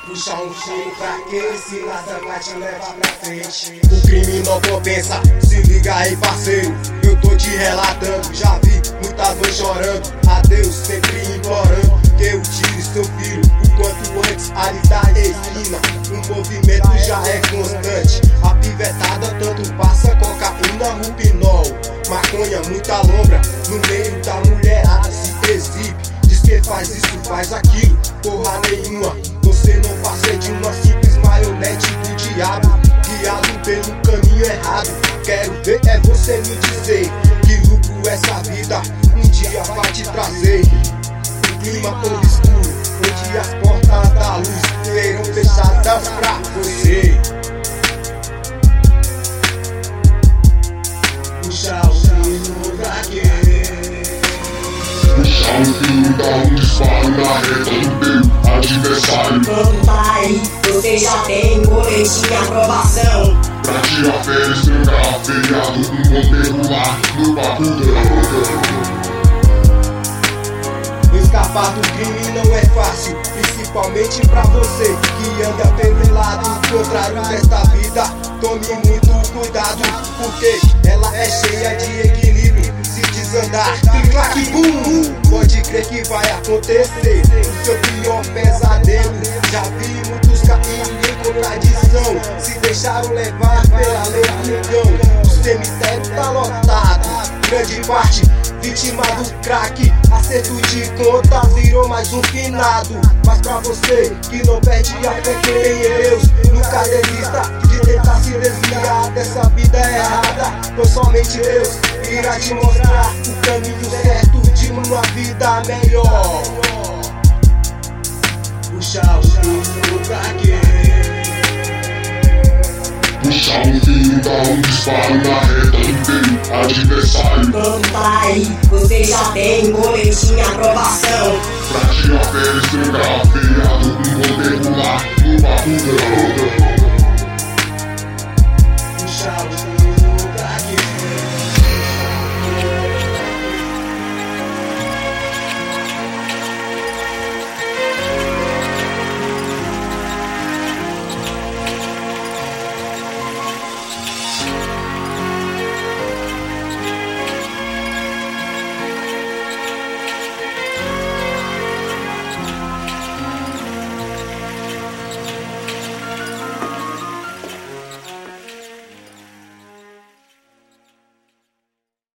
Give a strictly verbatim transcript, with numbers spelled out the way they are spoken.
Puxar um fio pra quê? Se nada vai te levar pra frente. O crime não compensa, se liga aí parceiro. Eu tô te relatando, já vi muitas mães chorando. A Deus sempre implorando que eu tire seu filho o quanto antes ali da esquina. O movimento já é constante. A pivetada tanto passa, cocaína, rupinol, maconha, muita lombra. No meio da mulherada se exibe. Diz que faz isso, faz aquilo, porra nenhuma. Você não passa de uma simples marionete do diabo, guiado pelo caminho errado. Quero ver é você me dizer que lucro essa vida um dia vai te trazer. Um clima obscuro, onde as portas da luz serão fechadas pra você. Puxa o fio pra quê? Puxar o fio, dá um disparo na reta do meu adversário. Quando tá aí, você já tem boletim de aprovação. Pra tirar férias, trancar feriado, um roteiro lá no papo dela. Escapar do crime não é fácil, principalmente pra você que anda pelo lado contrário desta vida. Tome muito cuidado, porque ela é cheia de equilíbrio. Se desandar, clac, bum, pode crer que vai acontecer o seu pior pesadelo. Já vi muitos caírem em contradição, se deixaram levar pela loucura. O cemitério tá lotado, grande parte vítima do crack. Acerto de conta virou mais um finado. Mas pra você que não perde a fé que tem em Deus, nunca desista de tentar se desviar dessa vida errada, pois somente Deus irá te mostrar o caminho certo de uma vida melhor. Puxar o fio pra quê? Puxar o fio, dá um disparo na reta do meu adversário. Quando tá aí, você já tem boletim de aprovação. Pra tirar férias, trancar feriado, um roteiro lá no papo dela.